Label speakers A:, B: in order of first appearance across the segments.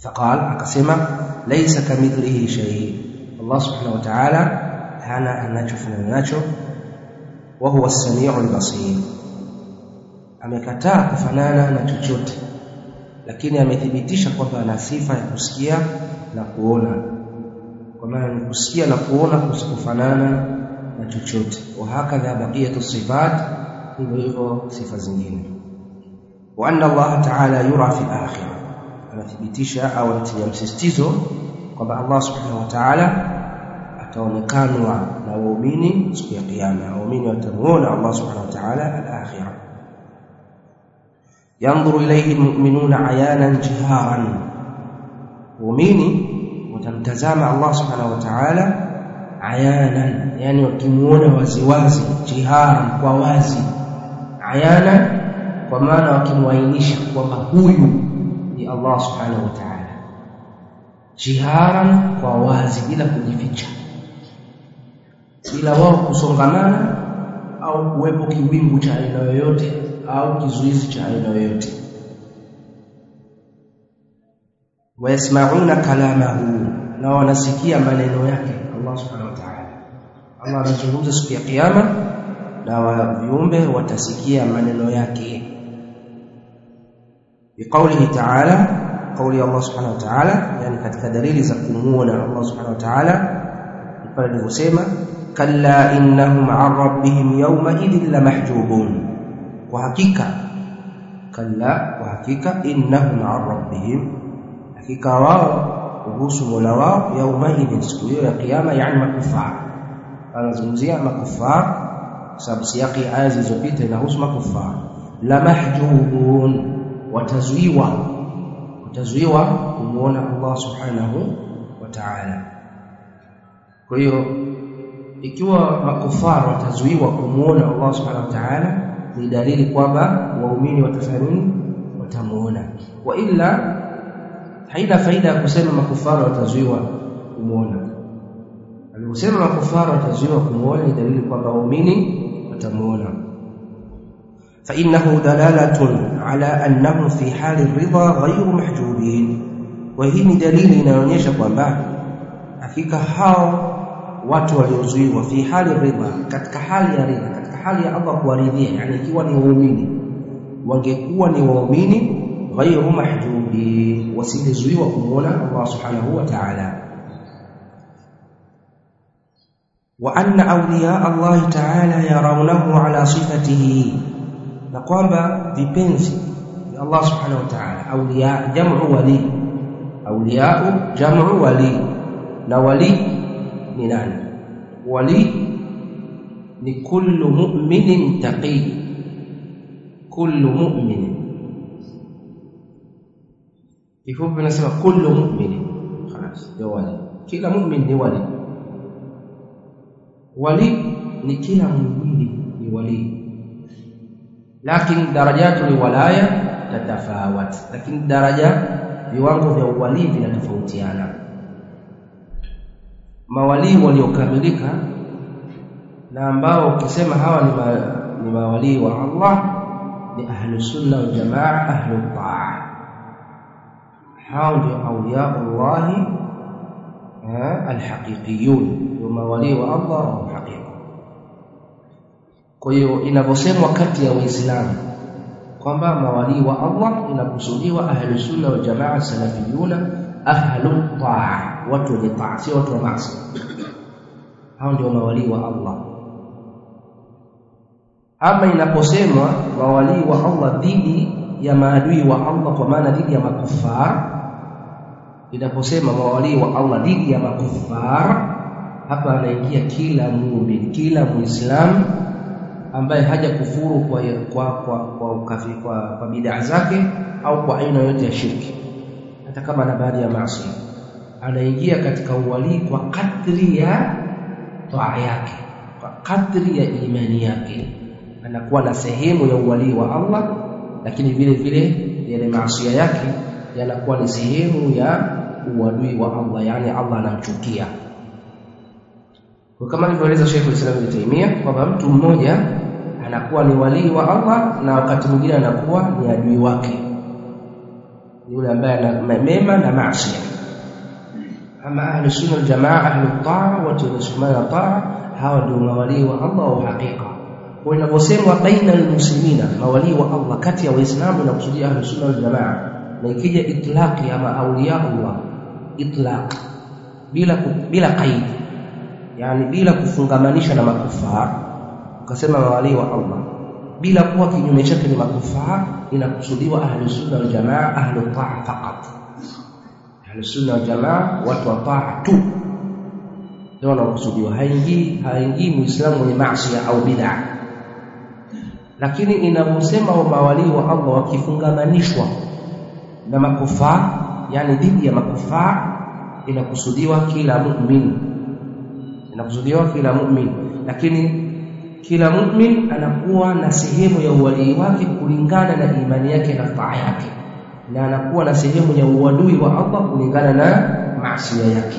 A: فقال akasema laysa kamithlihi shay, Allah subhanahu wa ta'ala hana anachofanana nacho, wa huwa as-sami'ul basir, amekataa kufanana na chochote, lakini amethibitisha kwamba ana sifa ya kusikia na kuona, kwa maana kusikia na kuona kusifanana na chochote. Wa hakadha baqiyatu sifat, hivyo sifa zingine. Wa anna Allah ta'ala yura fi al-akhirah, anathibitisha au anatia msisitizo kwamba Allah subhanahu wa ta'ala ataonekanwa na waumini siku ya kiyama. Waumini watamuona Allah subhanahu wa ta'ala al-akhirah. Yanzuru ilayhi almu'minuna ayanan jiharan, waumini watamtazama Allah subhanahu wa ta'ala ayanan, yani wakimuona waziwazi, jiharan kwa wazi, ayanan kwa maana wakimwainisha kwamba huyu ni Allah subhanahu wa ta'ala, jiharan kwa wazi, bila kujificha, bila wao kusongamana au kuwepo kiwingu cha aina yoyote au kizuizi cha aina yoyote. Wayasma'una kalamahu, na wanasikia maneno yake Allah subhanahu wa ta'ala. Allah anazungumza siku ya kiyama na viumbe watasikia maneno yake. Biqaulihi ta'ala, qauli Allah subhanahu wa ta'ala, yani katika dalili za kumuona Allah subhanahu wa ta'ala pale aliposema kalla innahum 'an rabbihim yawma idhin lamahjubun, kwa hakika, kalla, kwa hakika, innahum 'an rabbihim, hakika wao kuhusu Mola wao, yawma idhin, siku hiyo ya kiyama, yani makufar. Anazungumzia makufar sababu siyaki aya zilizopita inahusu makufar. Lamahjubun, watazuiwa kumuona Allah subhanahu wa ta'ala. Kwa hiyo ikiwa makufar watazuiwa kumuona Allah subhanahu wa ta'ala, ni dalili kwamba waumini watafanya, watamuona. Wa illa haina faida ya kusema makufar watazuiwa kumuona. Aliposema makufar watazuiwa kumuona, ni dalili kwamba waumini watamuona. Fa innahu dalalatun ala annahum fi hali ridha ghayru mahjubin, wa hii ni dalili inaonyesha kwamba hakika hao watu waliozuiwa fi hali ridha, katika hali ya ridha, katika hali ya Allah kuwaridhia, yani ikiwa ni waumini, wangekuwa ni waumini ghayru mahjubin, wasizuiwa kumuona Allah subhanahu wa ta'ala. Wa anna awliya Allah ta'ala yarawnahu ala sifatihi, na kwamba vipenzi vya Allah subhanahu wa ta'ala, awliya jam'u wali, awliya jam'u wali, na wali ni nani? Wali ni kullu mu'minin taqi, kullu mu'minin, kifupi nasema kullu mu'minin, خلاص ndio wali, kila mu'min ni wali. Wali ni kila muumini ni wali, lakini darajatu alwalaya tatafawat, lakini daraja, viwango vya uwali vinatofautiana. Mawali waliokamilika na ambao ukisema hawa ni mawali wa Allah ni ahlus sunna wal jamaa, ahlut ta'ah, hao ndio awliya Allah alhaqiqiyun, ndio mawali wa Allah alhaqiqi. Kwa hiyo inaposemwa kati ya Waislamu kwamba mawali wa Allah, inakusudiwa ahlus sunna wal jamaa salafiyuna, ahlut ta'ah, watu wenye taa, sio watu wa maasi. Hao ndio mawali wa Allah. Ama inaposemwa mawali wa Allah dhidi ya maadui wa Allah, kwa maana dhidi ya makufar, inaposema mawali wa Allah dhidi ya makufar, hapa anaingia kila muumini, kila muislamu ambaye haja kufuru kwa bid'a zake au kwa aina yote ya shirki, hata kama na baadhi ya maasi, anaingia katika uwali kwa kadri ya taa yake, kwa kadri ya imani yake, anakuwa na sehemu ya uwali wa Allah, lakini vile vile yale maasi yake yanakuwa ni sehemu ya uadui wa Allah, yani Allah anamchukia. Kwa kama alivyoeleza Sheikh al-Islam Ibn Taymiyyah kwamba mtu mmoja anakuwa ni wali wa Allah na wakati mwingine anakuwa ni adui wake, yule ambaye ana mema na maasi. Ama ahli sunna wal jamaa, ahli taa, watu wanaoshikamana taa, hawa ndio mawali wa Allah wa hakika. Kwa inaposemwa baina almuslimina, mawali wa Allah kati ya waislamu na kusudia ahli sunna wal jamaa, na ikija itlaqi ama awliya Allah, itlaq bila qaid, yani bila kufungamanisha na makufar, ukasema mawali wa Allah bila kuwa kinyume chake ni makufar, inakusudiwa ahli sunna wal jamaa, ahli taa faqat. Ahli sunna wal jamaa watu wa taa tu ndio wanakusudiwa, haingii muislamu mwenye maasi au bid'a. Lakini inaposema mawali wa Allah wakifungamanishwa na makufar, yani dhidi ya makufar, inakusudiwa kila mu'min. Lakini kila mu'min anakuwa na sehemu ya uwali wake kulingana na imani yake na taa yake, na anakuwa na sehemu ya uadui wa Allah kulingana na maasi yake.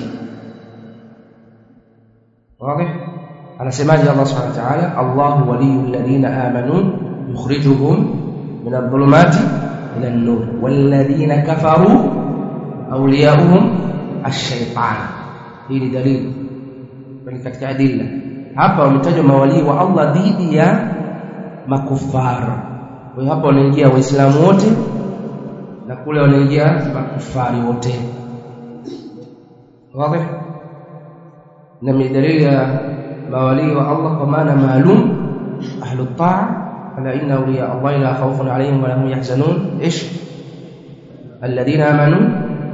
A: Wazi? Anasemaje Allah Subhanahu wa ta'ala, Allahu waliyul ladina amanu yukhrijuhum min adh-dhulumati ila an-nur wal ladina kafaru awliya'uhum ash-shaytan. Hii ni dalili katika adilla. Hapa wametajwa mawali wa Allah dhidi ya makufara. Kwa hiyo hapa wanaingia waislamu wote na kule wanaingia makufari wote. Wazi? Na dalili ya mawali wa Allah kwa maana maalum, ahlu taa, ala inna awliya Allah la khawfun alayhim wa la hum yahzanun. ايش؟ الذين امنوا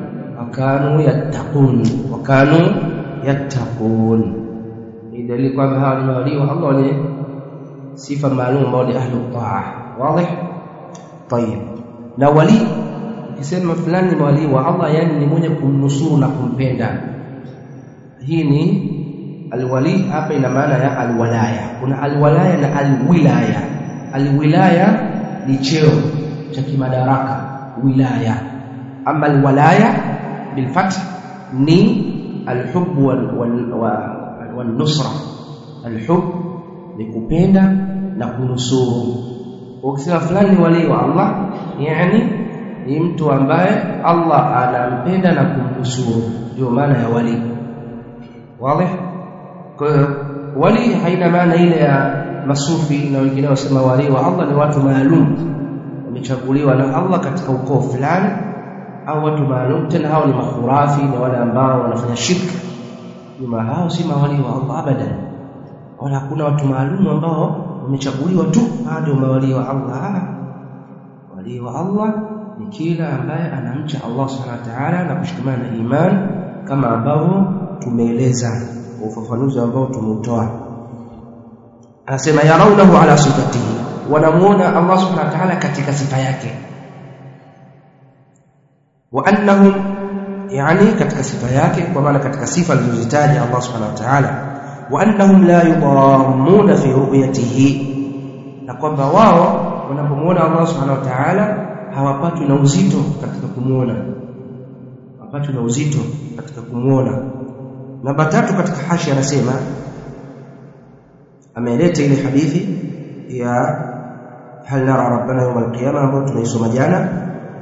A: وكانوا يتقون. Ni dalili kwamba hawa ni mawali wa Allah wenye sifa maalum ambao ni ahlu taa. Wazi? Tayeb. Na wali ukisema fulani ni wali wa Allah, yani ni mwenye kumnusuru na kumpenda. Hii ni alwali, hapa ina maana ya alwalaya. Kuna alwalaya na alwilaya. Alwilaya ni cheo cha kimadaraka, wilaya. Ama alwalaya bil fath ni alhub wal nusra. Alhub ni kupenda na kunusuru. Ukisema fulani ni wali wa Allah, yani ni mtu ambaye Allah anampenda na kumnusuru, ndio maana ya wali. Wazi? Kwa wali haina maana ile ya masufi na wengine wasema wali wa Allah ni watu maalum wamechaguliwa na Allah katika ukoo fulani, au watu maalum. Tena hao ni makhurafi na wale ambao wanafanya shirki. Nyuma hao si mawali wa Allah abadan. Wala kuna watu maalum ambao wamechaguliwa tu ndio mawali wa Allah. Wali wa Allah ni kila ambaye anamcha Allah Subhanahu wa ta'ala na kushikamana na imani, kama ambavyo tumeeleza ufafanuzi ambao tumeutoa. Anasema yarawnahu ala sifatihi, wanamuona Allah Subhanahu wa ta'ala katika sifa yake. Wa annahum, yani katika sifa yake, kwa maana katika sifa alizozitaja Allah Subhanahu wa ta'ala. Wa annahum la yudammuna fi ru'yatihi, na kwamba wao wanapomuona Allah Subhanahu wa ta'ala hawapatwi na uzito katika kumuona, hawapatwi na uzito katika kumuona. Namba 3 katika hashi anasema, ameleta ile hadithi ya hal nara rabbana yawm al-qiyamah ambayo tumeisoma jana.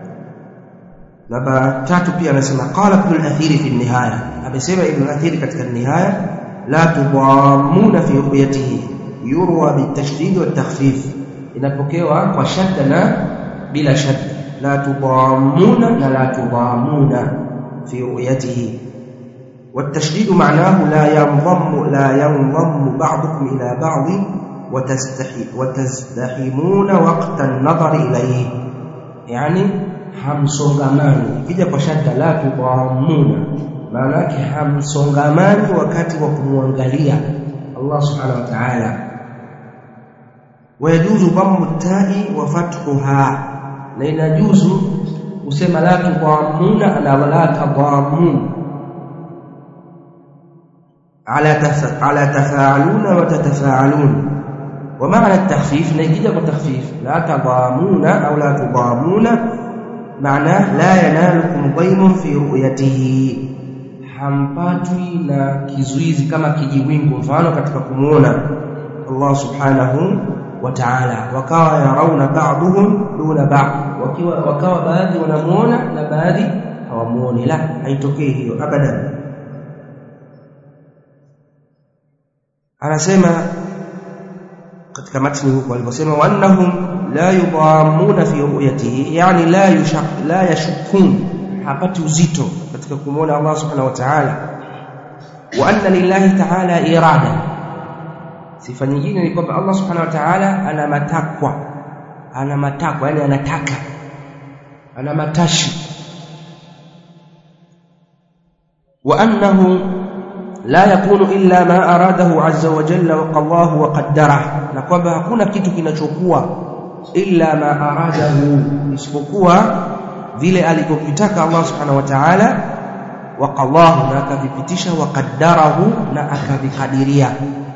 A: Namba 3 pia anasema qala ibn al-athir fi an-nihaya, amesema ibn al-athir katika an-nihaya, la tudammuna fi ru'yatihi yurwa bitashdid wa takhfif. Inapokewa kwa shadda na bila shadda, la tudammuna na la tudamuna fi ru'yatihi. والتشديد معناه لا ينضم بعضكم إلى بعض وتزدحمون وقت النظر إليه، يعني hamsongamani. Ikija kwa shadda la tudamuna, maana yake hamsongamani wakati wa kumwangalia Allah Subhanahu wa ta'ala. Wayajuzu dhammu ta'i wa fathuha, na inajuzu usema la tudamuna na la tadamun, على تفاعلون وتتفاعلون. ومعنى التخفيف نيجي بالتخفيف لا تضامون أو لا تضامون معناه لا ينالكم ضيم في رؤيته، hampatwi na kizuizi kama kijiwingu, mfano katika kumuona Allah Subhanahu wa ta'ala, wakawa yarauna ba'dhum duna ba'd, wakawa baadhi wanamuona na baadhi hawamuoni. La, haitokei hiyo abadan. Anasema katika matni huko aliposema wa annahum la yudhammuna fi ru'yatihi, yani la yashukun, hapati uzito katika kumuona Allah subhanahu wa ta'ala. Wa anna lillahi ta'ala irada, sifa nyingine ni kwamba Allah subhanahu wa ta'ala ana matakwa, yani anataka, ana matashi. Wa annahu la yakunu illa ma aradahu azza wa jalla wa qallahu wa qaddarahu, na kwamba hakuna kitu kinachokuwa illa ma aradahu, isipokuwa vile alivyokitaka Allah subhanahu wa ta'ala, wa qallahu, na akavipitisha, wa qaddarahu, na akavikadiria.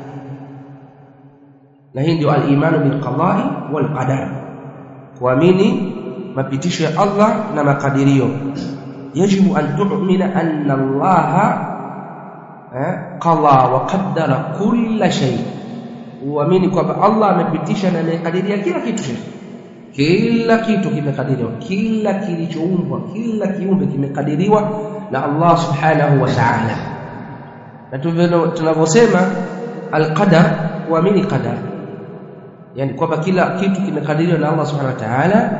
A: Na hii ndio al-imanu bil qada'i wal qadar, kuamini mapitisho ya Allah na makadirio. Yajibu an tu'mina anna Allah qala wa qaddara kulla shay, uamini kwamba Allah amepitisha na amekadiria kila kitu. Kila kitu kimekadiriwa, kila kilichoumbwa, kila kiumbe kimekadiriwa na Allah subhanahu wa ta'ala. Na tunavyosema al-qadar, uamini qadar, yani kwamba kila kitu kimekadiriwa na Allah subhanahu wa ta'ala.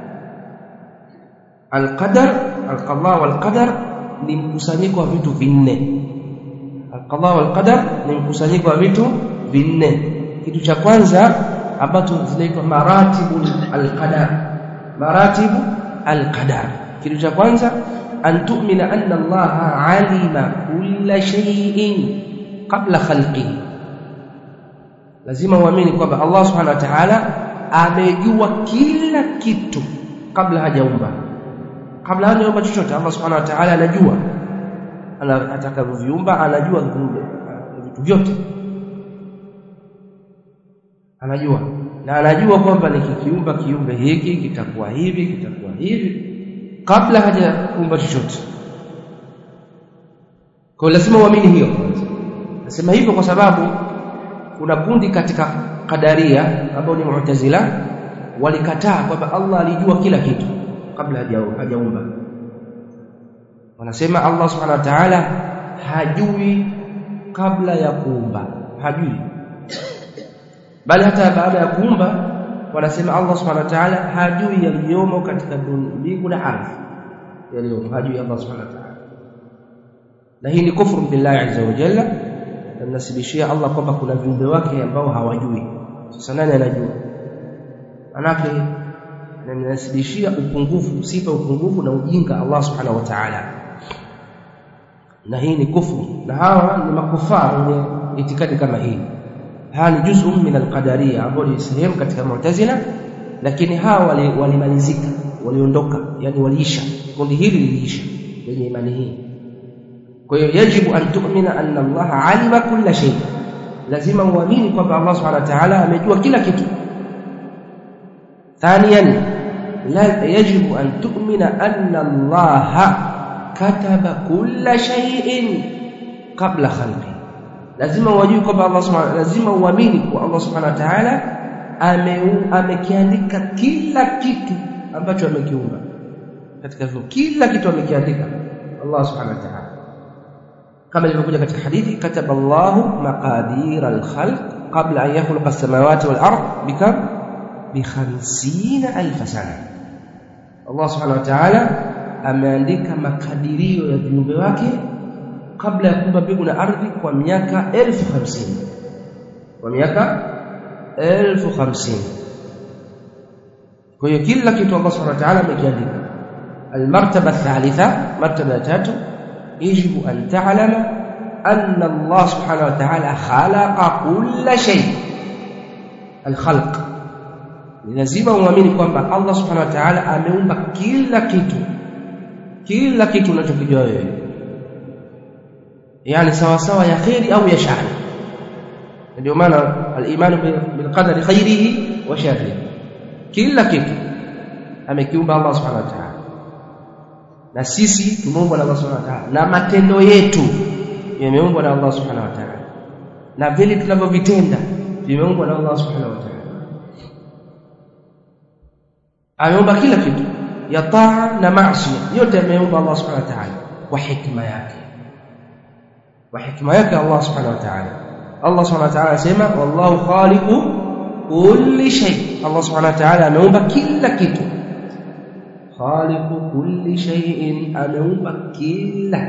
A: Al-qadar, al-qada wal qadar ni mkusanyiko wa vitu vinne. Al-qada wal qadar ni mkusanyiko wa vitu vinne. Kitu cha kwanza ambacho zinaitwa maratibul al-qadar, maratibu al-qadar. Kitu cha kwanza, an tu'mina anna Allah alima kulla shay'in qabla khalqihi, lazima uamini kwamba Allah subhanahu wa ta'ala amejua kila kitu kabla hajaumba. Kabla hajaumba chochote, Allah subhanahu wa ta'ala anajua atakavyoviumba, anajua vitu vyote, anajua, na anajua kwamba nikikiumba kiumbe hiki kitakuwa hivi, kitakuwa hivi, kabla hajaumba chochote. Kwa lazima uamini hiyo. Nasema hivyo kwa sababu kuna kundi katika Qadaria ambao ni Mu'tazila, walikataa kwamba Allah alijua kila kitu kabla hajaumba. Wanasema Allah subhanahu wa ta'ala hajui kabla ya kuumba, hajui. Bali hata baada ya kuumba wanasema Allah subhanahu wa ta'ala hajui yaliyomo katika mbingu na ardhi, yaliyomo hajui Allah subhanahu wa ta'ala. Na hii ni kufuru billahi azza wa jalla, nasibishia Allah kwamba kuna viumbe wake ambao hawajui. Sasa nani anajua? Manake nasibishia upungufu, sifa upungufu na ujinga Allah subhanahu wa ta'ala, na hii ni kufuru. Na hawa ni makufara wenye itikadi kama hii. Hawa ni juz'u min al-qadariyya, ambao ni sehemu katika Mu'tazila, lakini hawa walimalizika, waliondoka, yani waliisha. Kundi hili liliisha kwenye imani hii. Kwa hiyo yajibu an tu'mina anna Allah alima kulla shay, lazima uamini kwamba Allah subhanahu wa ta'ala amejua kila kitu. Thaniyan, yajibu an tu'mina anna Allah kataba kulla shay'in qabla khalqi, lazima uamini kwamba Allah subhanahu, lazima uamini kwa Allah subhanahu wa ta'ala amekiandika kila kitu ambacho amekiumba. Katika hivyo kila kitu amekiandika Allah subhanahu wa ta'ala, kama ilivyokuja katika hadithi, kataba Allahu maqadir al-khalq qabla an yakhluqa as-samawati wal-ard bi 50,000 sana. Allah subhanahu wa ta'ala ameandika makadirio ya viumbe wake kabla ya kuumba mbingu na ardhi kwa miaka 50,000, kwa miaka 50,000. Kwa hiyo kila kitu Allah subhanahu wa ta'ala amekiandika. Al-martaba ath-thalitha, martaba ya tatu, يجب أن تعلم أن الله سبحانه وتعالى خلق كل شيء. الخلق لازم uamini kwamba Allah subhanahu wa ta'ala ameumba kila kitu unachokijua wewe, yani sawa sawa ya khairi au ya shari. Ndio maana al-iman bil qadari khairihi wa sharrihi, kila kitu amekiumba Allah subhanahu wa ta'ala. Na sisi tumeumbwa na Allah subhanahu wa ta'ala, na matendo yetu yameumbwa na Allah subhanahu wa ta'ala, na vile tunavyovitenda vimeumbwa na Allah subhanahu wa ta'ala. ameumba kila kitu ya taa na maasi yote ameumba Allah subhanahu wa ta'ala kwa hikma yake Allah subhanahu wa ta'ala. Allah subhanahu wa ta'ala asema wallahu khaliqu kulli shay. Allah subhanahu wa ta'ala ameumba kila kitu, khaliqu kulli shay'in, ameumba kila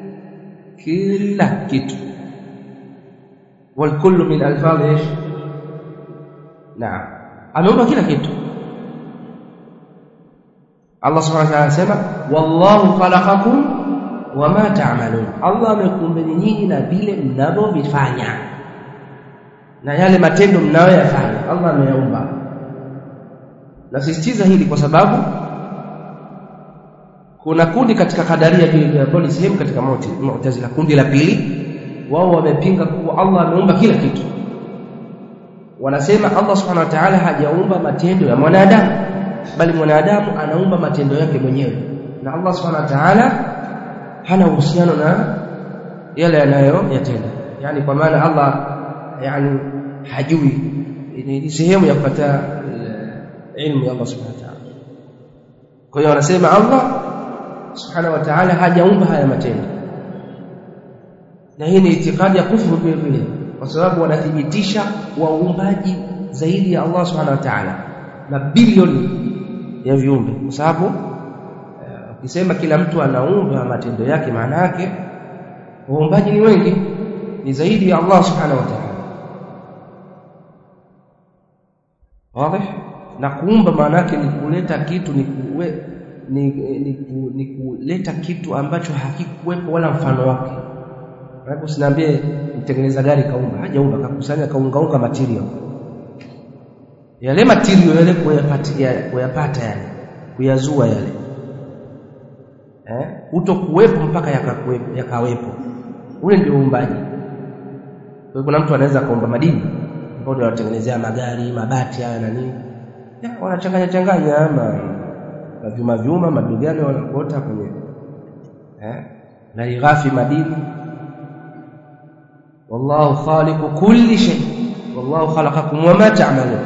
A: kitu. wal kullu min alfaz ايش naam, ameumba kila kitu. Allah subhanahu wa ta'ala asema wallahu khalaqakum wama ta'malun, Allah amekuumbeni nyinyi na vile mnavyofanya na yale matendo mnayoyafanya Allah ameyaumba. Nasisitiza hili kwa sababu kuna kundi katika kadaria vile bali sehemu katika Mu'tazila, kundi la pili, wao wamepinga kuwa Allah ameumba kila kitu. Wanasema Allah subhanahu wa ta'ala hajaumba matendo ya mwanadamu, bali mwanadamu anaumba matendo yake mwenyewe, na Allah subhanahu wa ta'ala hana uhusiano na yale anayoyatenda. Yani kwa maana Allah yani hajui, ni sehemu ya kupata ilmu ya Allah subhanahu wa ta'ala. Kwa hiyo wanasema Allah subhanahu wa ta'ala hajaumba haya matendo, na hii ni itikadi ya kufuru vile vile, kwa sababu wanathibitisha waumbaji zaidi ya Allah subhanahu wa ta'ala na bilioni ya viumbe, kwa sababu ukisema kila mtu anaumba matendo yake, maana yake waumbaji ni wengi, ni zaidi ya Allah subhanahu wa ta'ala. Wazi? Na kuumba maana yake ni kuleta kitu, ni kuleta kitu ambacho hakikuwepo wala mfano wake. Hapo usiniambie mtengeneza gari kaumba, hajaumba, kakusanya kaungaunga material. Yale material yale kuyapata yale, kuyazua yale. Kutokuwepo mpaka yakawepo. Ule ndio uumbaji. Kwa hiyo kuna mtu anaweza kaumba madini, ambao ndio wanatengenezea magari, mabati haya na nini. Wanachanganya na vyuma madugani wanakota kwenye na ighafi madini. Wallahu khaliqu kulli shay, wallahu khalaqakum wama ta'malun.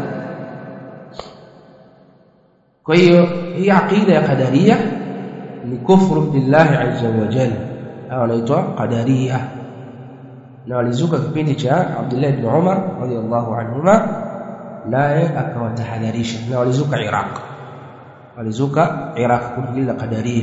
A: Kwa hiyo hii aqida ya qadaria ni kufru billahi azza wa jalla, au inaitwa qadaria, na walizuka kipindi cha Abdullah ibn Umar radiyallahu anhuma, naye akawatahadharisha, na walizuka Iraq kundi la qadaria.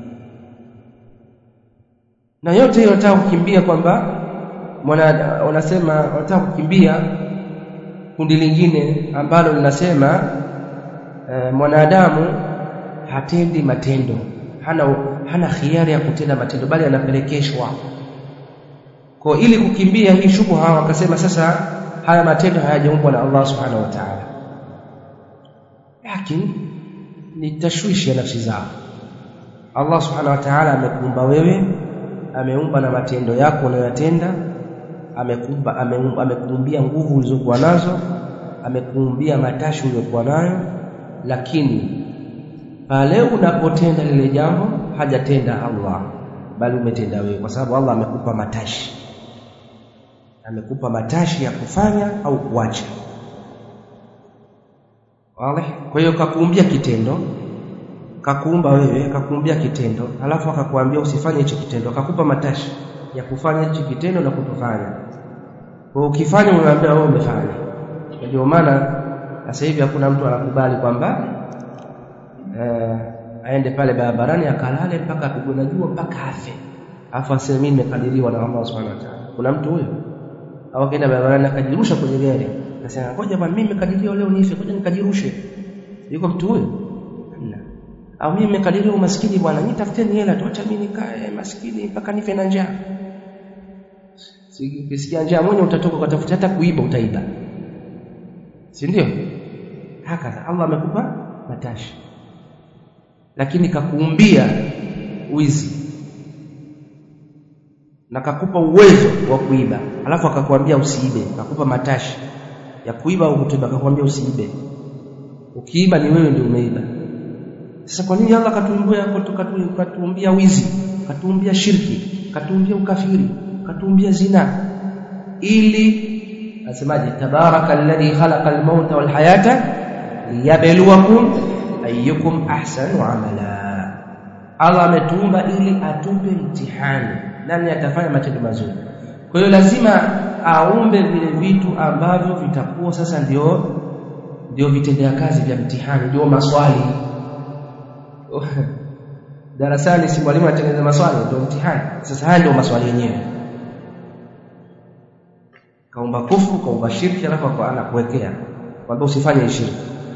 A: Na yote hiyo wataka kukimbia kwamba wanasema wataka kukimbia kundi lingine ambalo linasema mwanadamu hatendi matendo, hana khiari ya kutenda matendo, bali anapelekeshwa. Kwa ili kukimbia hii shubha, wakasema sasa haya matendo hayajaumbwa na Allah subhanahu wa ta'ala, lakini ni tashwishi ya nafsi zao. Allah subhanahu wa ta'ala amekuumba wewe, ameumba na matendo yako unayotenda, amekuumbia nguvu ulizokuwa nazo, amekuumbia matashi uliyokuwa nayo, lakini pale unapotenda lile jambo hajatenda Allah, bali umetenda wewe, kwa sababu Allah amekupa matashi ya kufanya au kuacha. Wale kwa hiyo kakuumbia kitendo, kakuumba wewe, kakuumbia kitendo, alafu akakwambia usifanye hicho kitendo, akakupa matashi ya kufanya hicho kitendo na kutofanya. Kwa ukifanya unaambia wewe umefanya. Ndio maana sasa hivi hakuna mtu anakubali kwamba aende pale barabarani akalale mpaka apigwe na jua mpaka afe, afu aseme mimi nimekadiriwa na Allah subhanahu wa ta'ala. Kuna mtu huyo? Au akaenda barabarani akajirusha kwenye gari, akasema ngoja bwana, mimi nimekadiriwa leo nife, ngoja nikajirushe. Yuko mtu huyo? Hamna. Au mimi nimekadiriwa umaskini bwana, nitafuteni hela tu, acha mimi nikae maskini mpaka nife na njaa. Ukisikia njaa mwenyewe utatoka kutafuta, hata kuiba utaiba, si ndio? Haka Allah amekupa matashi, lakini kakuumbia wizi na kakupa uwezo wa kuiba, alafu akakwambia usiibe, kakupa matashi ya kuiba au kutoba, akakwambia usiibe. Ukiiba ni wewe ndio umeiba. Sasa kwa nini Allah katuumbia wizi, katuumbia shirki, katuumbia ukafiri, katuumbia zina? Ili asemaje, tabaraka alladhi khalaqa al-mauta wal hayata liyabluwakum ayyukum ahsanu amala. Allah ametuumba ili atupe mtihani, nani atafanya matendo mazuri. Kwa hiyo lazima aumbe vile vitu ambavyo vitakuwa sasa ndio vitendea kazi vya mtihani, ndio maswali. Darasani si mwalimu atengeneza maswali ndio mtihani. Sasa haya ndio maswali yenyewe. Kaumba kufuru, kaumba shirki, alafu anakuwekea kwamba usifanye shirki.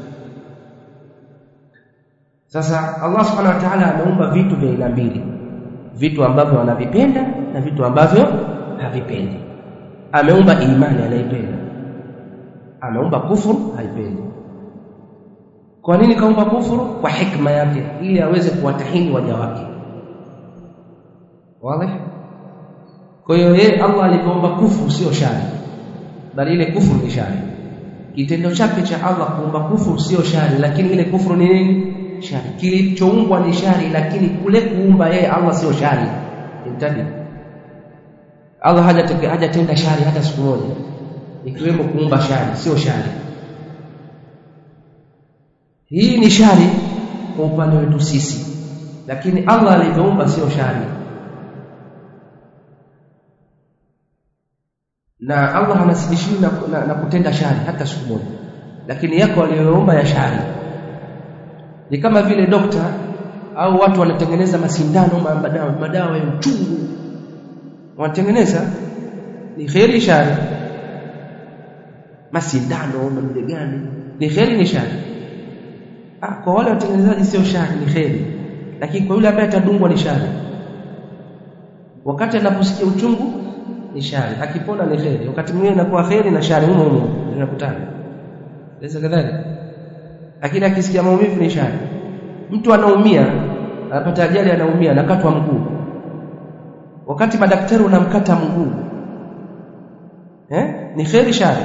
A: Sasa Allah subhanahu wa ta'ala ameumba vitu vya aina mbili, vitu ambavyo anavipenda na vitu ambavyo havipendi. Ameumba imani, anaipenda. Ameumba kufuru, haipendi. Kwa nini kaumba kufuru? Kwa hikma yake, ili aweze kuwatahini waja wake. Wazi? Kwa hiyo Allah alipoumba kufuru sio shari, bali ile kufuru ni shari. Kitendo chake cha Allah kuumba kufuru sio shari, lakini ile kufuru ni nini? Shari. Kilichoumbwa ni shari, lakini kule kuumba yeye Allah sio shari. Intabi. Allah hajatenda shari hata siku moja, ikiwemo kuumba shari, sio shari. Hii ni shari kwa upande wetu sisi, lakini Allah aliumba sio shari. Na Allah hanasibishiwi na kutenda shari hata siku moja, lakini yako aliyoumba ya shari. Ni kama vile dokta au watu wanatengeneza masindano, madawa ya uchungu wanatengeneza, ni kheri shari? Masindano na mdegani ni kheri ni shari? Kwa wale watengenezaji sio shari, ni kheri. Lakini kwa yule ambaye atadungwa ni shari. Wakati anaposikia uchungu ni shari, akipona ni kheri. Wakati mwingine inakuwa kheri na shari humo zinakutana. Sasa kadhalika, lakini akisikia maumivu ni shari. Mtu anaumia, anapata ajali, anaumia, anakatwa mguu. Wakati madaktari wanamkata mguu, ni kheri shari?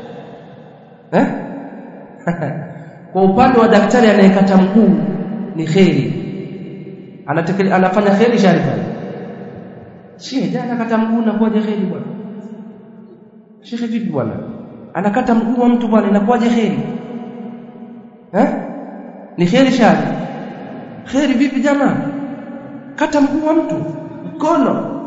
A: Kwa upande wa daktari anayekata mguu ni kheri, anafanya kheri shari pale. Shehe anakata mguu na kuaje kheri bwana? Shehe vipi bwana? Anakata mguu wa mtu bwana, inakuaje kheri? Ni kheri shari? Kheri vipi jamaa? Kata mguu wa mtu, mkono.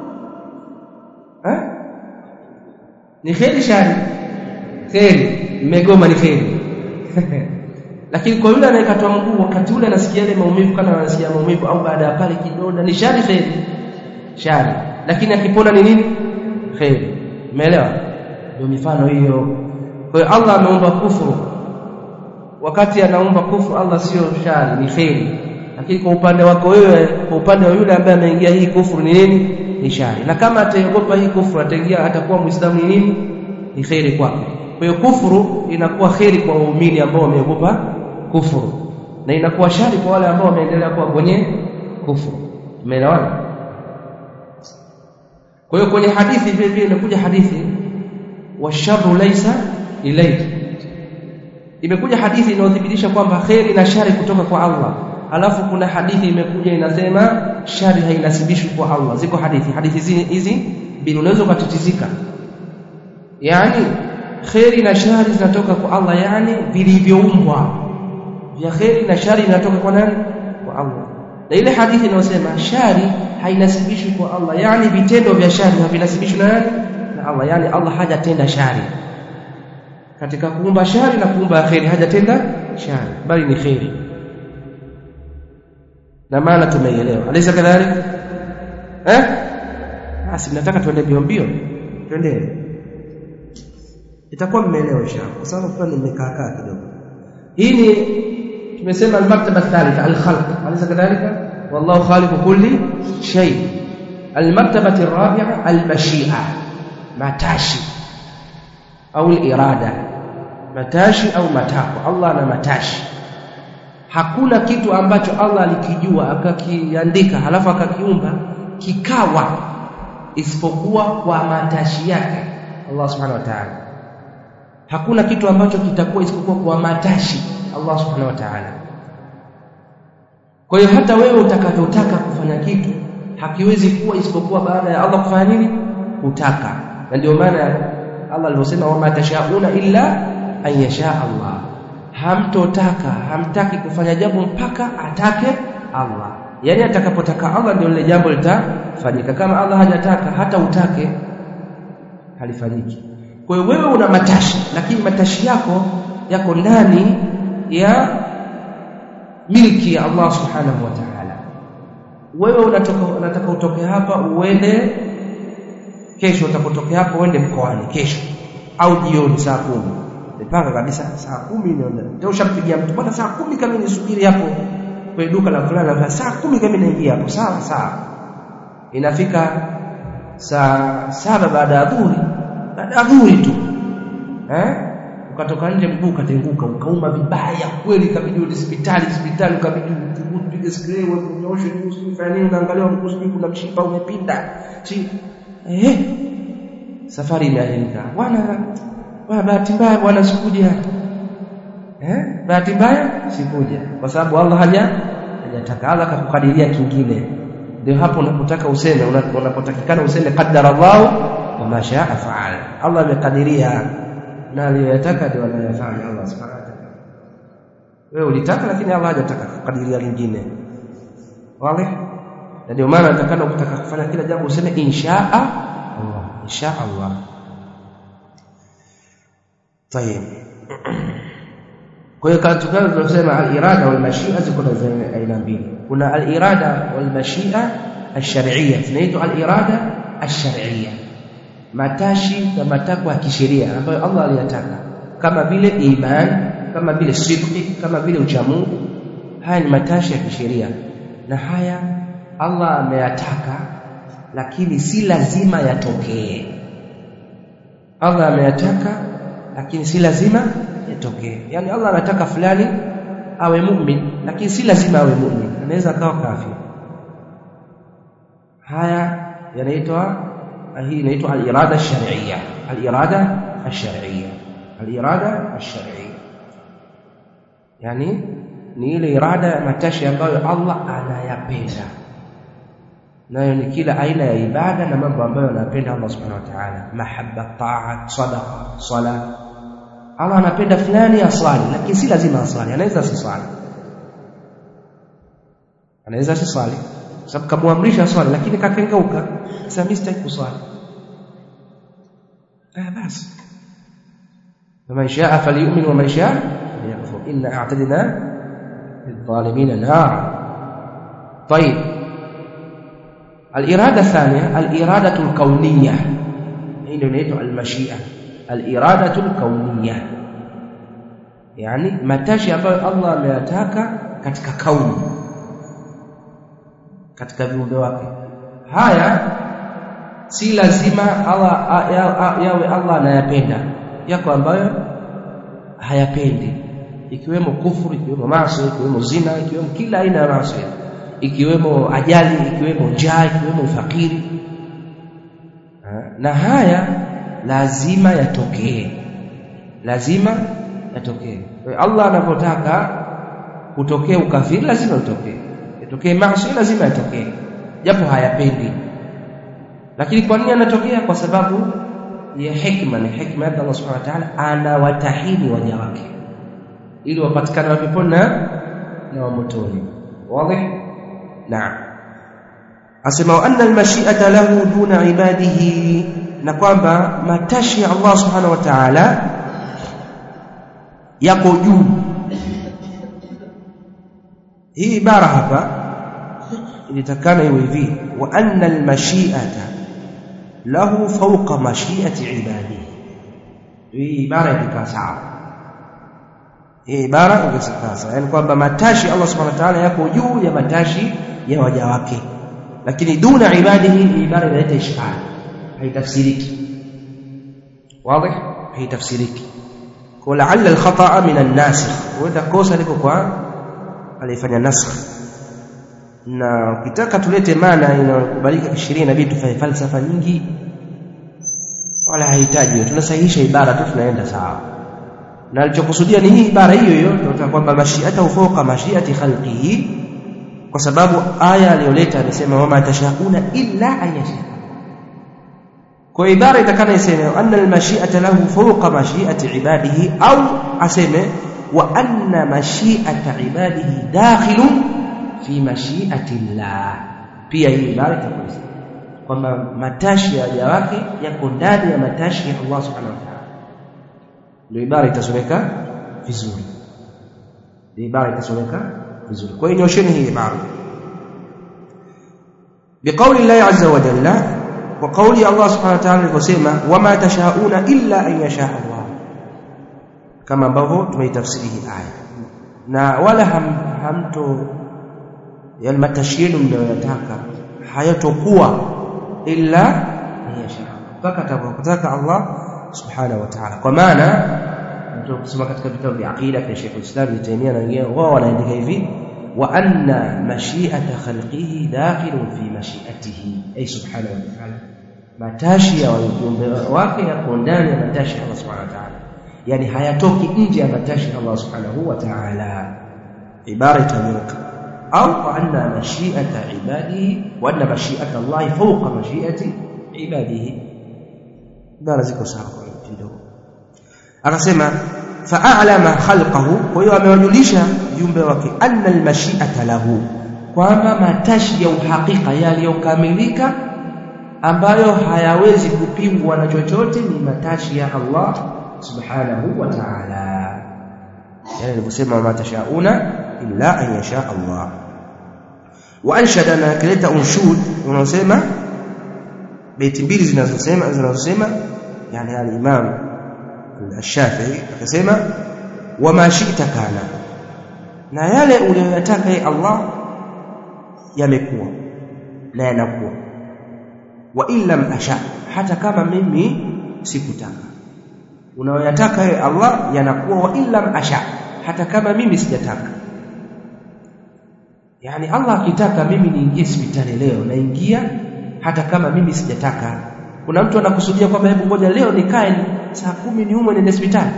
A: Ni kheri shari? Kheri, mmegoma ni kheri. Lakini kwa yule anayekatwa mguu, wakati ule anasikia ile maumivu, kana anasikia maumivu au baada ya pale kidonda, ni shari kheri? Shari. Lakini akipona ni nini? Kheri. Umeelewa? Ndio mifano hiyo. Kwa hiyo Allah ameumba kufuru. Wakati anaumba kufuru Allah sio shari, ni kheri. Lakini kwa upande wako wewe, kwa upande wa yule ambaye ameingia hii kufuru ni nini? Ni shari. Na kama ataogopa hii kufuru, ataingia atakuwa Muislamu, ni nini? Ni kheri kwake. Kwa hiyo kufuru inakuwa kheri kwa waumini ambao wameogopa kufuru, na inakuwa shari kwa wale ambao wameendelea kuwa kwenye kufuru. Umeelewana? Kwa hiyo kwenye hadithi vile vile inakuja hadithi washarru laysa ilayka. Imekuja hadithi inayothibitisha kwamba kheri na shari kutoka kwa Allah. Alafu kuna hadithi imekuja inasema shari hainasibishwi kwa Allah. Ziko hadithi hizi bila unaweza kutatizika. Yani kheri na shari zinatoka kwa Allah, yani vilivyoumbwa vya kheri na shari vinatoka kwa nani? Kwa Allah. Na ile hadithi inayosema shari hainasibishwi kwa Allah, yani vitendo vya shari havinasibishwi na nani? Na Allah. Yani Allah hajatenda shari. Katika kuumba shari na kuumba kheri hajatenda shari, bali ni kheri. Na maana tumeielewa. Alisa kadhalika? Basi nataka tuende mbio. Twende. Itakuwa mmeelewa inshallah, kwa sababu kwa nimekaa kidogo. Hii ni tumesema al-martaba thalitha al-khalq. Alisa kadhalika? Wallahu khaliqu kulli shay. Al-martaba ar-rabi'a al-mashi'a, matashi au al-irada. Matashi au matakwa. Allah ana matashi. Hakuna kitu ambacho Allah alikijua akakiandika halafu akakiumba kikawa isipokuwa kwa matashi yake Allah subhanahu wa ta'ala. Hakuna kitu ambacho kitakuwa isipokuwa kwa matashi Allah subhanahu wa ta'ala. Kwa hiyo hata wewe utakachotaka kufanya kitu hakiwezi kuwa isipokuwa baada ya Allah kufanya nini? Kutaka. Na ndio maana Allah alivyosema wa ma tashauna illa an yasha Allah. hamtaki kufanya jambo mpaka atake Allah. Yani atakapotaka Allah ndio lile jambo litafanyika. Kama Allah hajataka hata utake halifanyiki. Kwa hiyo wewe una matashi, lakini matashi yako ndani ya milki ya Allah subhanahu wa ta'ala. Wewe unataka utoke hapa uende kesho, utakotokea hapo uende mkoani kesho au jioni saa 10. Nipanga kabisa saa 10 ndio ushampigia mtu, bwana saa 10 kama nisubiri hapo kwa duka la fulani, na saa 10 kama naingia hapo. Sawa. Inafika saa 7 baada ya dhuhuri tu. Ukatoka nje mguu katenguka, ukauma vibaya kweli, kabidi hospitali kabidi upige spray unyoshe usifanye unaangalia mguu kuna mshipa umepinda. Safari inaenda. Bwana bahati mbaya bwana sikuja. Bahati mbaya sikuja kwa sababu Allah hajataka, Allah akakukadiria kingine. Ndio hapo unapotaka useme, unapotakikana useme qaddara Allah wa ma shaa fa'al. Allah amekadiria na aliyotaka ndio anayofanya Allah subhanahu wa ta'ala. Wewe ulitaka lakini Allah hajataka, kukadiria lingine. Wazi? Ndio maana natakana ukitaka kufanya kila jambo useme insha Allah. Tayeb. Kwa hiyo katika tunasema al-irada wal mashi'a ziko na aina mbili. Kuna al-irada wal mashi'a ash-shar'iyya, tunaitwa al-irada ash-shar'iyya. Matashi na matakwa ya kisheria ambayo Allah aliyataka, kama vile iman, kama vile sidqi, kama vile uchamungu. Haya ni matashi ya kisheria, na haya Allah ameyataka, lakini si lazima yatokee. Allah ameyataka lakini si lazima yatokee. Yani Allah anataka fulani awe mu'min, lakini si lazima awe mu'min, anaweza akawa kafir. Haya yanaitwa, hii inaitwa al-irada ash-shar'iyya. Al-irada ash-shar'iyya, al-irada ash-shar'iyya yani ni ile irada ya matashi ambayo Allah anayapenda, nayo ni kila aina ya ibada na mambo ambayo anapenda Allah subhanahu wa ta'ala. Mahabba, ta'at, sadaqa, sala. Allah anapenda fulani asali, lakini si lazima asali, anaweza asisali, sababu kamuamrisha swali lakini kakengeuka, sasa mimi sitaki kuswali. Basi man shaa falyu'min wa man shaa falyakfur, inna a'tadna lidh-dhalimin nar. طيب الإرادة الثانية الإرادة الكونية، هي نيتو المشيئة. الإرادة الكونية يعني matashi ambayo Allah ameyataka katika kauni, katika viumbe wake. Haya si lazima yawe Allah anayapenda, yako ambayo hayapendi, ikiwemo kufuru, ikiwemo maasi, ikiwemo zina, ikiwemo kila aina ya maasi, ikiwemo ajali, ikiwemo njaa, ikiwemo ufakiri. Na haya lazima yatokee. Allah anapotaka kutokea ukafiri lazima utokee, yatokee maasi lazima yatokee, japo hayapendi. Lakini kwa nini anatokea? Kwa sababu ya hikma. Ni hikma ya Allah subhanahu wa ta'ala, anawatahini waja wake ili wapatikane wa peponi na wa motoni. Wazi? Naam. Asema anna al-mashi'ata lahu duna ibadihi, na kwamba matashi ya Allah subhanahu wa ta'ala yako juu. Hii ibara hapa ilitakana iwe hivi, wa anna al-mashi'ata lahu fawqa mashi'ati ibadihi. Hii ibara ilikaa sawa, hii ibara ilikaa sawa, yani kwamba matashi Allah subhanahu wa ta'ala yako juu ya matashi ya waja wake, lakini duna ibadihi. Hii ibara inaleta ishkali, haitafsiriki. Wazi? Haitafsiriki. Kwa la'alla al-khata'a min an-nasikh, wenda kosa liko kwa alifanya nasakh. Na ukitaka tulete maana inayokubalika kisheria, inabidi tufanye falsafa nyingi, wala hahitaji, tunasahihisha ibara tu, tunaenda sawa. Na alichokusudia ni hii ibara hiyo tunataka kwamba mashi'atu fawqa mashi'ati khalqihi, kwa sababu aya aliyoleta anasema wama tashauna illa an yasha. Kwa ibara itakana iseme anna al-mashi'ata lahu fawqa mashi'ati ibadihi, au aseme wa anna mashi'ata ibadihi dakhilun fi mashi'ati Allah. Pia hii ibara itakuwa kwamba matashi ya waja wake yako ndani ya matashi ya Allah subhanahu wa ta'ala. Ndio ibara itasomeka vizuri. Ibara itasomeka vizuri. Kwa hiyo nyosheni hii ibara. بقول الله عز وجل وقول الله سبحانه وتعالى aliposema wama tashauna illa an yasha Allah, kama ambavyo tumeitafsiri hii aya. Na wala hamto yani matashiyenu mnayotaka hayatokuwa illa an yasha mpaka atakapotaka Allah subhanahu wa ta'ala. Kwa maana ndio kusema katika vitabu vya aqida vya Sheikh Islam Ibn Taymiyyah na wengine wao wanaandika hivi wa anna mashi'ata khalqihi dakhilun fi mashi'atihi, ay subhanahu wa ta'ala, matashi ya viumbe wake yako ndani ya matashi ya Allah subhanahu wa ta'ala, yani hayatoki nje ya matashi ya Allah subhanahu wa ta'ala. Ibara itanyoka au wa anna mashi'ata ibadihi wa anna mashi'ata Allah fawqa mashi'ati ibadihi. Ibara ziko sawa kidogo. Akasema fa'alama khalqahu, kwa hiyo amewajulisha viumbe wake anna almashi'ata lahu, kwamba matashi ya uhakika yaliyokamilika ambayo hayawezi kupingwa na chochote ni matashi ya Allah subhanahu wa ta'ala. Yani aliposema ma tashauna illa an yasha Allah. Wa anshadana kaleta unshud, unasema beti mbili zinazosema yani al-Imam al-Shafi'i akasema wama shi'ta kana, na yale uliyotaka Allah yamekuwa na yanakuwa, wa illam asha, hata kama mimi sikutaka. Unayoyataka Allah yanakuwa, wa illam asha, hata kama mimi sijataka. Yani Allah akitaka mimi niingie hospitali leo naingia hata kama mimi sijataka. Kuna mtu anakusudia kwamba hebu ngoja leo nikae saa 10 niumwe niende hospitali.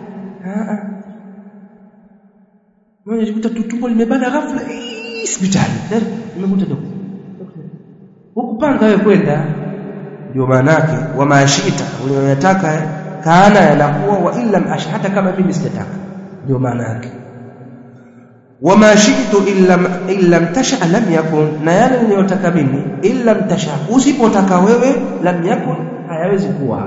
A: Mwenye jikuta tumbo limebana ghafla hospitali. Nimekuta daktari. Hukupanga wewe kwenda. Ndio maana yake wa maashita uliyotaka kana yanakuwa, wa illa asha, hata kama mimi sijataka. Ndio maana yake. Wa ma shi'tu illa tasha lam yakun, na yale niliyotaka mimi illa tasha, usipotaka wewe lam yakun, hayawezi kuwa.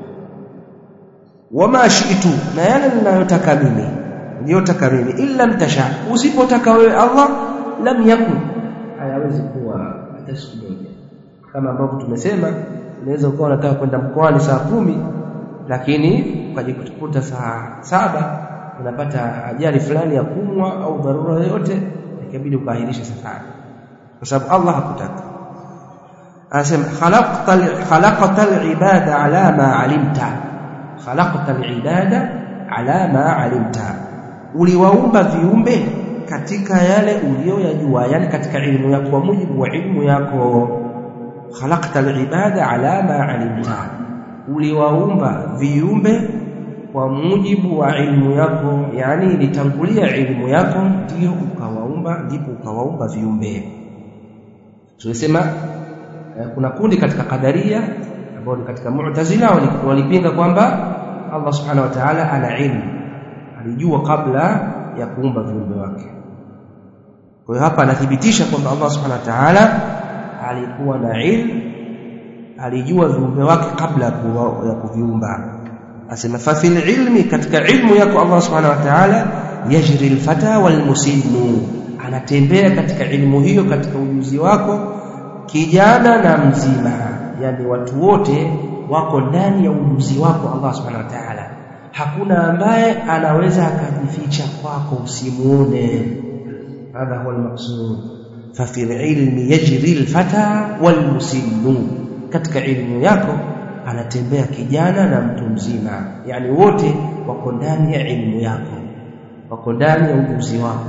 A: Wa ma shi'tu, na yale ninayotaka mimi illa tasha, usipotaka wewe Allah lam yakun, hayawezi kuwa hata siku moja. Kama ambavyo tumesema unaweza ukawa unataka kwenda mkoani saa 10 lakini ukajikuta saa 7 unapata ajali fulani ya kumwa au dharura yoyote, ikabidi ukaahirisha safari kwa sababu Allah hakutaka. Anasema khalaqtal ibada ala ma alimta, khalaqtal ibada ala ma alimta, uliwaumba viumbe katika yale uliyoyajua, yani katika ilmu yako, kwa mujibu wa ilmu yako. Khalaqtal ibada ala ma alimta, uliwaumba viumbe kwa mujibu wa ilmu yako, yani ilitangulia ilmu yako ndio ukawaumba, ndipo ukawaumba viumbe. Tunasema kuna kundi katika Qadaria ambao ni katika Mu'tazila walipinga kwamba Allah subhanahu wa ta'ala ana ilmu, alijua kabla ya kuumba viumbe wake. Kwa hiyo hapa anathibitisha kwamba Allah subhanahu wa ta'ala alikuwa na ilmu, alijua viumbe wake kabla ya kuviumba. Asema fa fil ilmi, katika ilmu yako Allah subhanahu wa ta'ala, yajri al-fata wal musinnu, anatembea katika ilmu hiyo, katika ujuzi wako kijana na mzima, yani watu wote wako ndani ya ujuzi wako Allah subhanahu wa ta'ala. Hakuna ambaye anaweza akajificha kwako usimuone. Hadha huwa al-maqsud. Fa fil ilmi yajri al-fata wal musinnu, katika ilmu yako anatembea kijana na mtu mzima, yani wote wako ndani ya ilmu yako, wako ndani ya ujuzi wako.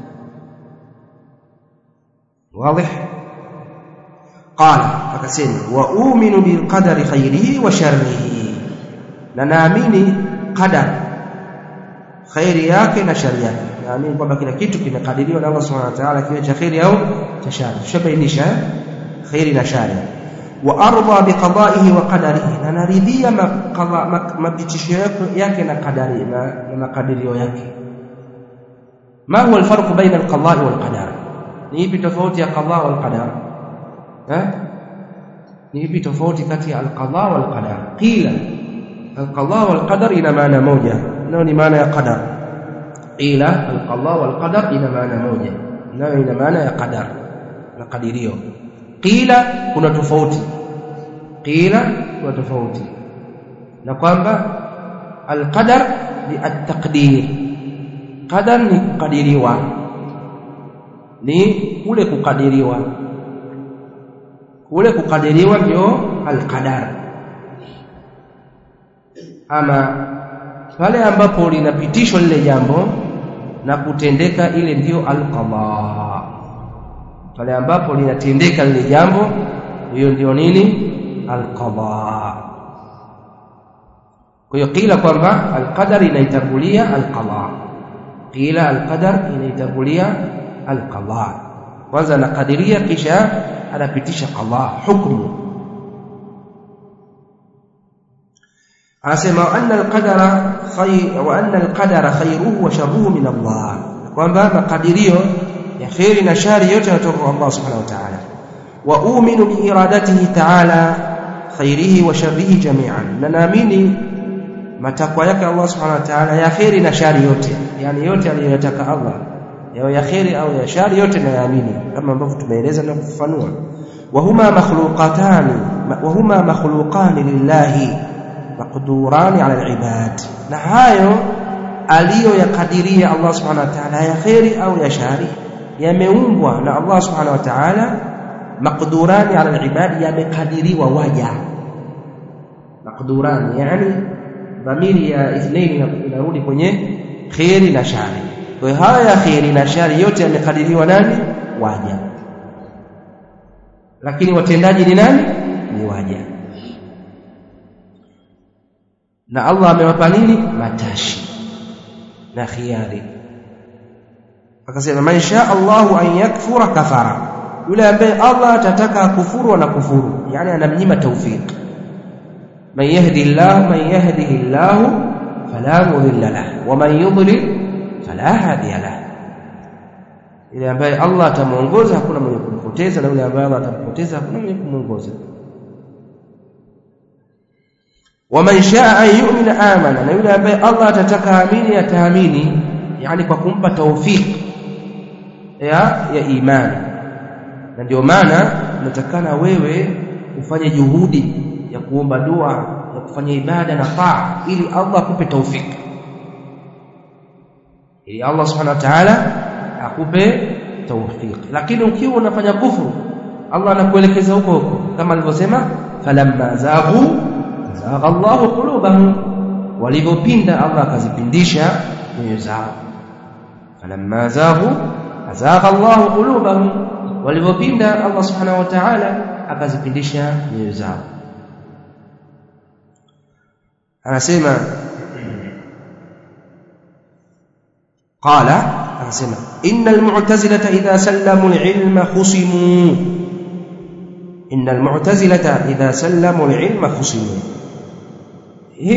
A: Wazi? Qala, akasema wa u'minu bil qadari khairihi wa sharrihi, na naamini qadar, khairi yake na shari yake. Naamini kwamba kila kitu kimekadiriwa na Allah subhanahu wa ta'ala, kiwe cha khairi au cha shari. Tushabainisha khairi na shari. Wa arda biqada'ihi wa qadarihi, na naridhia mapitisho yake na qadari na makadirio yake. ما هو الفرق بين القضاء والقدر؟ نيبي تفاوتي القضاء والقدر؟ نيبي تفاوتي كاتي القضاء والقدر؟ قيل القضاء والقدر إلى معنى موجة، نوني معنى قدر. قيل القضاء والقدر إلى معنى موجة، نوني إلى معنى قدر نقديريو. قيل كنا تفاوتي، قيل كنا تفاوتي، نقوم القدر للتقدير. قدر ni kukadiriwa, ni kule kukadiriwa, kule kukadiriwa ndio alqadar. Ama pale ambapo linapitishwa lile jambo na kutendeka, ile ndio alqada. Pale ambapo linatendeka lile jambo, hiyo ndio nini? Alqada. Kwa hiyo qila kwamba alqadar inaitangulia alqada. Qila alqadar inaitangulia alqada. Kwanza anakadiria kisha anapitisha qada, hukumu. Anasema anna alqadara khayruhu wa sharruhu min Allah, kwamba makadirio ya khairi na shari yote yanatoka kwa Allah subhanahu wa ta'ala. Wa u'minu bi iradatihi ta'ala khairihi wa sharrihi jami'an, na naamini matakwa yake Allah subhanahu wa ta'ala ya khairi na shari yote, yani yote aliyotaka Allah ya khairi au ya shari yote naamini, kama ambavyo tumeeleza na kufafanua. Wa huma makhluqan lillahi maqdurani ala alibad, na hayo aliyoyakadiria Allah subhanahu wa ta'ala ya khairi au ya shari yameumbwa na Allah subhanahu wa ta'ala. Maqdurani ala alibad, yamekadiriwa waja. Maqdurani yani dhamiri ya ithnain inarudi kwenye khairi na shari. Kwa hiyo haya khairi na shari yote yamekadiriwa nani? Waja. Lakini watendaji ni nani? Ni waja. Na Allah amewapa nini? Matashi na khiyari. Akasema man shaa Allahu an yakfura kafara, yule ambaye Allah atataka kufuru na kufuru, yani anamnyima tawfik. Man yahdihi Allah fala mudilla lahu wa man yudlil fala hadiya lahu. Yule ambaye Allah atamuongoza hakuna mwenye kumpoteza, na yule ambaye Allah atampoteza hakuna mwenye kumuongoza. ومن شاء أن يؤمن آمن, na yule ambaye Allah atataka amini ataamini, yani kwa kumpa tawfik ya imani. Na ndio maana unatakana wewe ufanye juhudi ya kuomba dua, ya kufanya ibada na taa, ili Allah akupe tawfik, ili Allah subhanahu wa ta'ala akupe tawfik. Lakini ukiwa unafanya kufuru, Allah anakuelekeza huko huko, kama alivyosema falamma zaghu azagha Allahu qulubahum, walipopinda Allah akazipindisha nyoyo zao. Falamma zaghu azagha Allahu qulubahum, walipopinda Allah subhanahu wa ta'ala akazipindisha nyoyo zao. Anasema anasema innal mu'tazilata idha sallamu al-ilma khusimu, innal mu'tazilata idha sallamu al-ilma khusimu. Hii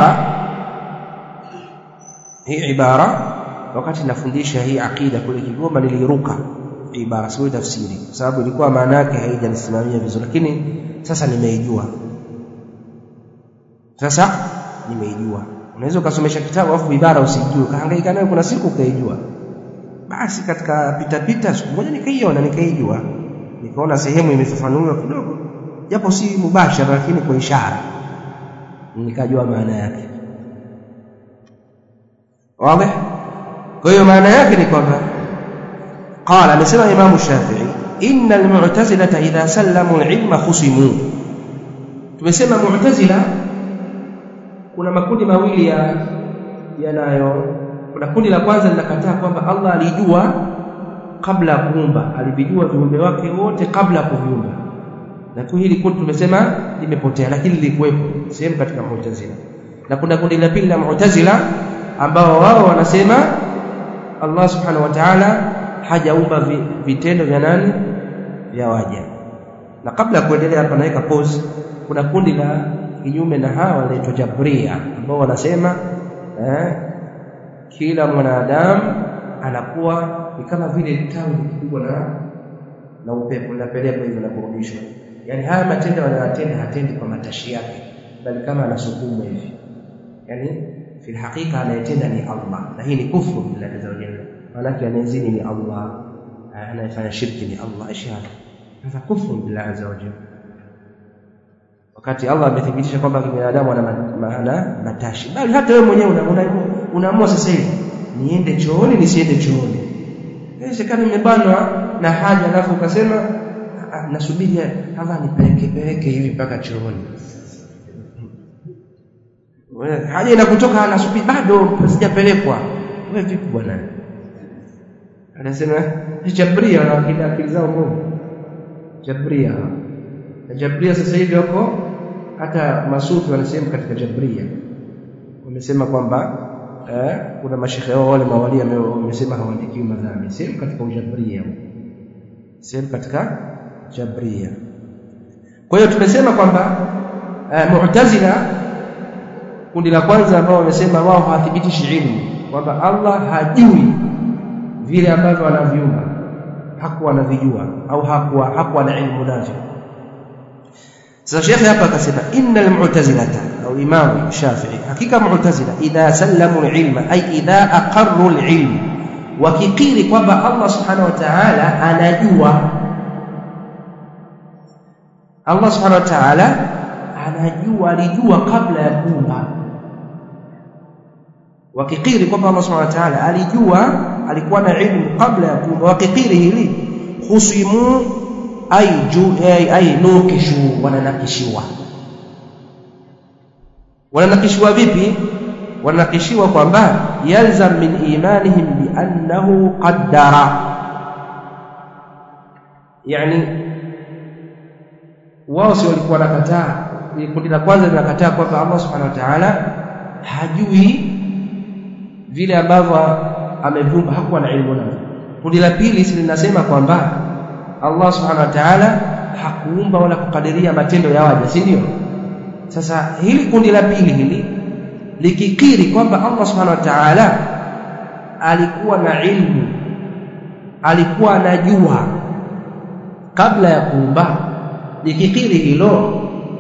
A: ibara wakati nafundisha hii akida kule Kigoma niliruka ibara, sio tafsiri, kwa sababu ilikuwa maana yake haijanisimamia vizuri, lakini sasa nimeijua. Unaweza ukasomesha kitabu afu ibara usijue, kahangaika nayo, kuna siku ukaijua. Basi katika pita siku moja nikaijua, nikaona sehemu imefafanuliwa kidogo, japo si mubashara, lakini kwa ishara nikajua maana yake. Wazi? Kwa hiyo maana yake ni kwamba amesema Imam Shafi'i, innal mu'tazilata idha sallamu al-ilma khusimu. Tumesema mu'tazila kuna makundi mawili yanayo. Kuna kundi la kwanza linakataa kwamba Allah alijua kabla ya kuumba, alivijua viumbe wake wote kabla ya kuviumba. Na hili kundi tumesema limepotea, lakini lilikuwepo sehemu katika Mu'tazila. Na kuna kundi la pili la Mu'tazila ambao wao wanasema Allah subhanahu wa ta'ala hajaumba vitendo vya nani? Vya waja. Na kabla ya kuendelea hapa naweka pause, kuna kundi la kinyume na hawa wanaitwa Jabria, ambao wanasema kila mwanadamu anakuwa ni kama vile tawi kubwa na upepo linapeleka hivyo na kurudishwa. Yani haya matendo anayotenda hatendi kwa matashi yake, bali kama anasukuma hivi. Yani fil hakika anayetenda ni Allah, na hii ni kufuru billahi azza wa jalla. Maana anayezini ni Allah, anayefanya shirki ni Allah, ishara hasa kufuru billahi azza wa jalla. Wakati Allah amethibitisha kwamba binadamu ana matashi, bali hata wewe mwenyewe unaamua sasa hivi niende chooni nisiende chooni. Inawezekana nimebanwa na haja alafu ukasema nasubiri hapa nipeleke hivi mpaka chooni. Wewe haja inakutoka anasubiri bado sijapelekwa. Wewe vipi bwana? Anasema Jabria na akili zao Mungu. Jabria sasa hivi huko hata masufi wanasema katika Jabria. Wamesema kwamba kuna mashekhe wao wale mawali wamesema hawaandiki madhambi. Sema katika Jabria. Sema katika Jabria. Kwa hiyo tumesema kwamba Mu'tazila kundi la kwanza ambao wamesema wao hawathibitishi ilmu, kwamba Allah hajui vile ambavyo anaviumba, hakuwa anavijua au hakuwa na ilmu navyo. Sasa Sheikh hapa akasema innal mu'tazilata au Imam Shafi'i, hakika mu'tazila idha sallamu al-ilma ay idha aqarru al-ilm, wakikiri kwamba Allah subhanahu wa ta'ala anajua, Allah subhanahu wa ta'ala anajua, alijua kabla ya kuumba. Wakikiri kwamba Allah subhanahu wa ta'ala alijua, alikuwa na ilmu kabla ya kuumba, wakikiri hili khusimu ay nukishu, wananakishiwa vipi? Wananakishiwa kwamba yalzam min imanihim bi annahu qaddara, yani wao si walikuwa nakataa, kundi la kwanza linakataa kwamba Allah subhanahu wa ta'ala hajui vile ambavyo ameviumba, hakuwa na ilmu navyo. Kundi la pili linasema kwamba Allah subhanahu wa ta'ala hakuumba wala kukadiria matendo ya waja, si ndio? Sasa hili kundi la pili hili likikiri kwamba Allah subhanahu wa ta'ala alikuwa na ilmu, alikuwa anajua kabla ya kuumba, likikiri hilo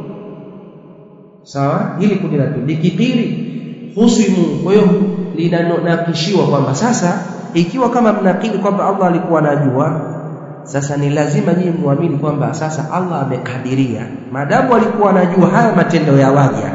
A: sawa, hili kundi la pili likikiri husimu. Kwa hiyo linanakishiwa kwamba sasa ikiwa kama mnakiri kwamba Allah alikuwa anajua, sasa ni lazima nyinyi muamini kwamba sasa Allah amekadiria, maadamu alikuwa anajua haya matendo ya waja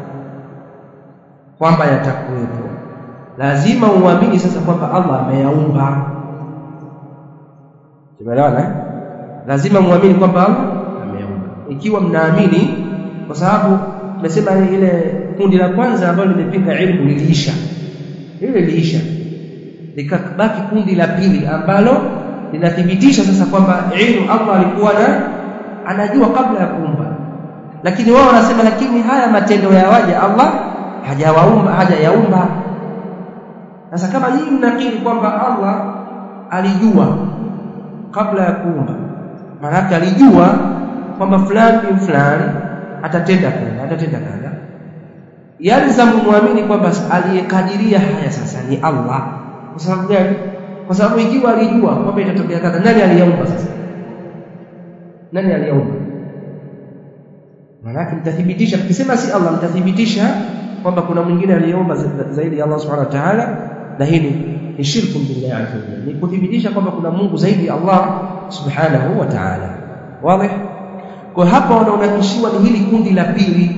A: kwamba yatakuwepo, lazima uamini sasa kwamba Allah ameyaumba. Tumeelewana? Lazima muamini kwamba Allah ameyaumba. Ikiwa mnaamini, kwa sababu tumesema ile kundi la kwanza ambalo limepinga ilmu liliisha, ile liisha, likabaki kundi la pili ambalo linathibitisha sasa kwamba ilmu Allah alikuwa anajua kabla ya kuumba. Lakini wao wanasema lakini haya matendo ya waja Allah hajayaumba. Sasa kama nyinyi mnakiri kwamba Allah alijua kabla ya kuumba, maana alijua kwamba fulani atatenda kadha, yalzamu muamini kwamba aliyekadiria haya sasa ni Allah. Kwa sababu gani? Kwa sababu ikiwa alijua kwamba itatokea kadha, nani aliyaumba sasa? Nani aliyaumba? Maana mtathibitisha, tukisema si Allah mtathibitisha kwamba kuna mwingine aliyeumba zaidi ya Allah subhanahu wa ta'ala, na hili ni shirku billahi azza wa jalla, ni kuthibitisha kwamba kuna Mungu zaidi ya Allah subhanahu wa ta'ala. Wazi? Kwa hapa wanaonakishiwa ni hili kundi la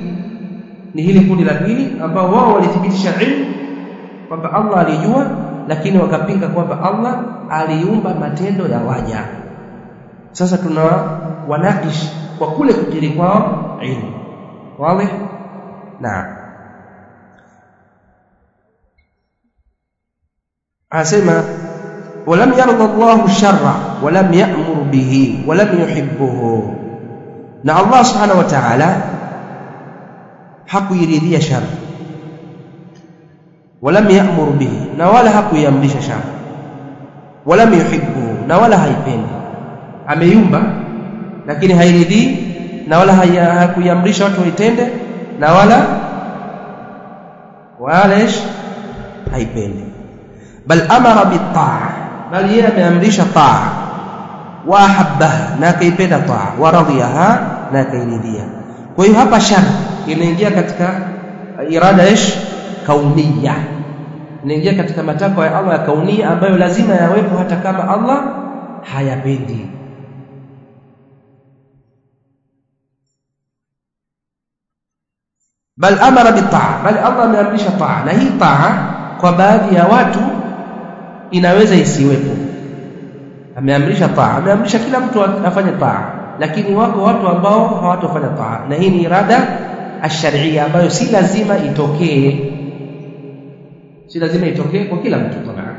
A: pili, ambao wao walithibitisha ilmu kwamba Allah alijua, lakini wakapinga kwamba Allah aliumba matendo ya waja. Sasa tuna wanakish kwa kule kukiri kwao ilmu. Wazi? Naam. Asema walam yarda Allahu sharra walam ya'mur bihi walam yuhibbuhu, na Allah subhanahu wa ta'ala hakuiridhia shar, walam ya'mur bihi, na wala hakuiamrisha shar, walam yuhibbuhu, na wala haipendi. Ameyumba lakini hairidhii, na wala hakuiamrisha watu waitende, na wala haipendi. bal amara bit-ta'a, bali yeye ameamrisha ta'a, wa habbaha, na kaipenda ta'a, wa radiyaha, na kairidhia. Kwa hiyo hapa shar inaingia katika irada kauniyya, inaingia katika matakwa ya Allah ya kaunia ambayo lazima yawepo hata kama Allah hayapendi. Bal amara bit-ta'a, bali Allah ameamrisha ta'a, na hii ta'a kwa baadhi ya watu inaweza isiwepo. Ameamrisha ta'a, ameamrisha kila mtu afanye ta'a, lakini wako watu ambao hawatofanya ta'a, na hii ni irada ash-shar'iyya ambayo si lazima itokee kwa kila mtu. Tamaa